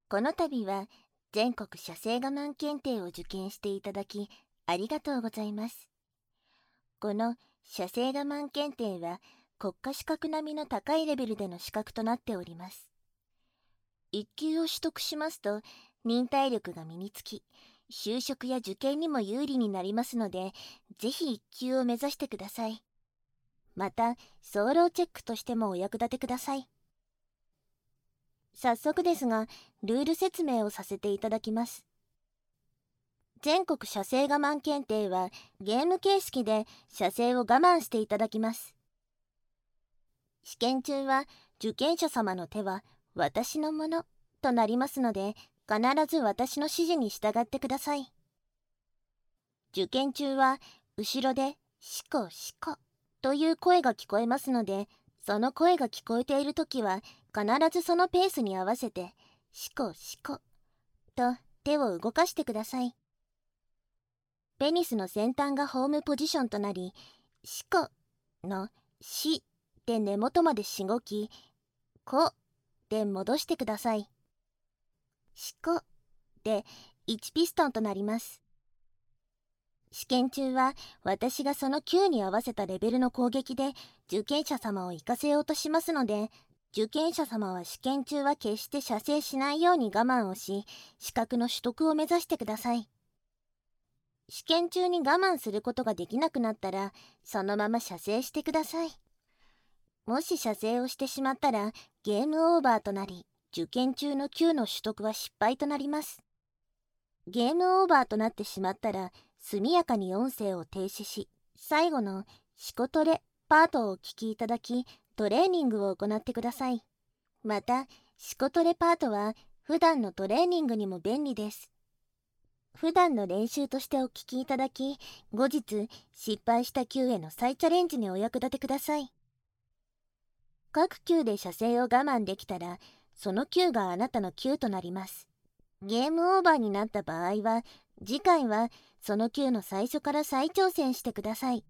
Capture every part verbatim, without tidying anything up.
この度は全国写生我慢検定を受験していただきありがとうございます。この写生我慢検定は国家資格並みの高いレベルでの資格となっております。一級を取得しますと忍耐力が身につき、就職や受験にも有利になりますので、ぜひ一級を目指してください。また、早漏チェックとしてもお役立てください。早速ですが、ルール説明をさせていただきます。全国写生我慢検定はゲーム形式で写生を我慢していただきます。試験中は受験者様の手は私のものとなりますので、必ず私の指示に従ってください。受験中は後ろでシコシコという声が聞こえますので、その声が聞こえているときは必ずそのペースに合わせてシコシコと手を動かしてください。ペニスの先端がホームポジションとなり、シコのシで根元までしごき、コで戻してください。シコでいちピストンとなります。試験中は私がその級に合わせたレベルの攻撃で受験者様を行かせようとしますので、受験者様は試験中は決して射精しないように我慢をし、資格の取得を目指してください。試験中に我慢することができなくなったら、そのまま射精してください。もし射精をしてしまったら、ゲームオーバーとなり、受験中の級の取得は失敗となります。ゲームオーバーとなってしまったら、速やかに音声を停止し、最後のシコトレパートをお聞きいただき、トレーニングを行ってください。また、シコトレパートは普段のトレーニングにも便利です。普段の練習としてお聞きいただき、後日失敗した級への再チャレンジにお役立てください。各級で射精を我慢できたら、その級があなたの級となります。ゲームオーバーになった場合は、次回はその級の最初から再挑戦してください。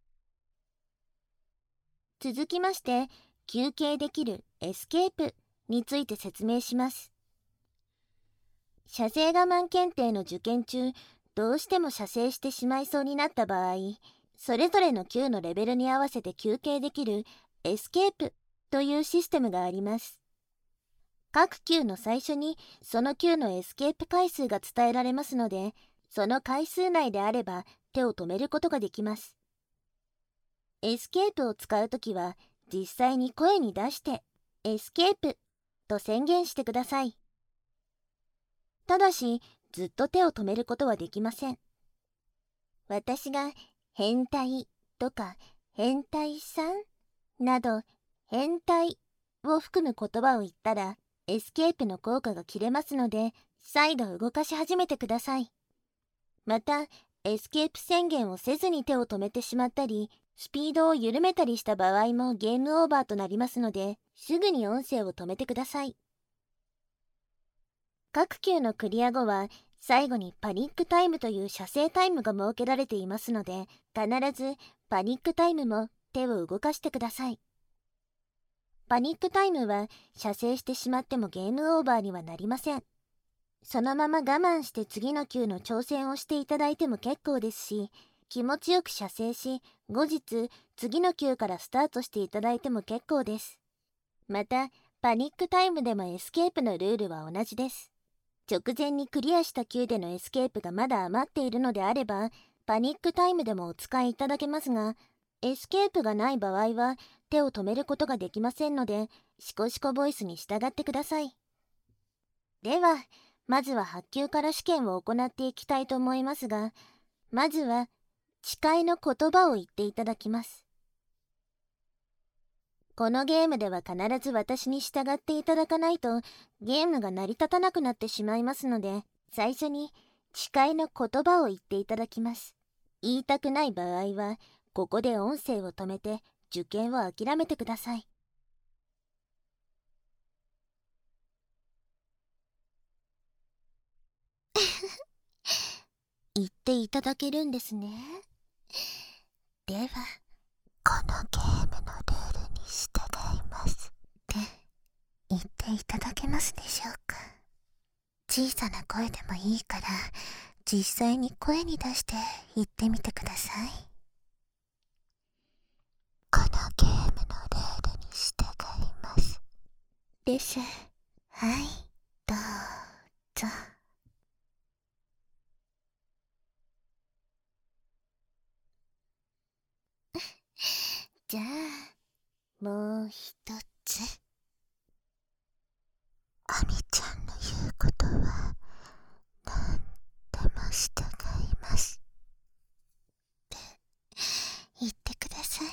続きまして、休憩できるエスケープについて説明します。射精我慢検定の受験中、どうしても射精してしまいそうになった場合、それぞれの級のレベルに合わせて休憩できるエスケープというシステムがあります。各級の最初にその級のエスケープ回数が伝えられますので、その回数内であれば手を止めることができます。エスケープを使うときは、実際に声に出してエスケープと宣言してください。ただし、ずっと手を止めることはできません。私が変態とか変態さんなど変態を含む言葉を言ったらエスケープの効果が切れますので、再度動かし始めてください。また、エスケープ宣言をせずに手を止めてしまったり、スピードを緩めたりした場合もゲームオーバーとなりますので、すぐに音声を止めてください。各級のクリア後は、最後にパニックタイムという射精タイムが設けられていますので、必ずパニックタイムも手を動かしてください。パニックタイムは射精してしまってもゲームオーバーにはなりません。そのまま我慢して次の級の挑戦をしていただいても結構ですし、気持ちよく射精し、後日次の級からスタートしていただいても結構です。また、パニックタイムでもエスケープのルールは同じです。直前にクリアした級でのエスケープがまだ余っているのであれば、パニックタイムでもお使いいただけますが、エスケープがない場合は手を止めることができませんので、シコシコボイスに従ってください。では、まずははっ級から試験を行っていきたいと思いますが、まずは誓いの言葉を言っていただきます。このゲームでは必ず私に従っていただかないとゲームが成り立たなくなってしまいますので、最初に誓いの言葉を言っていただきます。言いたくない場合はここで音声を止めて受験を諦めてください。言っていただけるんですね。では、このゲームのルールに従いますって言っていただけますでしょうか。 小さな声でもいいから、実際に声に出して言ってみてください。このゲームのルールに従います。です。はい、どうぞ。じゃあ、もう一つ。アミちゃんの言うことは、なんでも従います。って言ってください。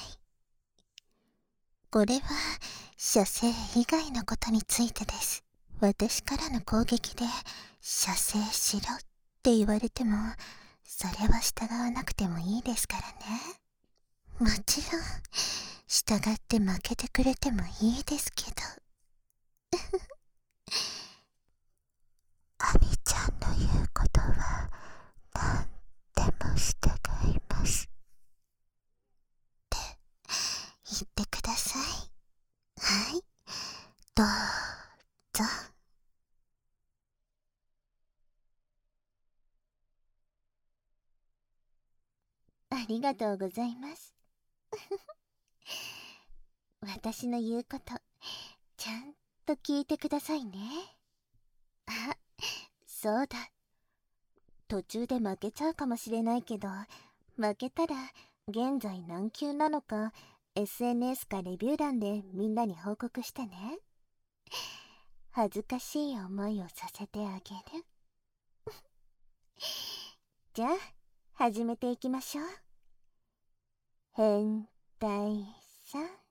これは、射精以外のことについてです。私からの攻撃で、射精しろって言われても、それは従わなくてもいいですからね。もちろん、従って負けてくれてもいいですけど。アミちゃんの言うことは、なんでも従います。って言ってください。はい、どうぞ。ありがとうございます。私の言うこと、ちゃんと聞いてくださいね。あ、そうだ。途中で負けちゃうかもしれないけど、負けたら現在何級なのか エスエヌエス かレビュー欄でみんなに報告してね。恥ずかしい思いをさせてあげる。じゃあ始めていきましょう。変態さん。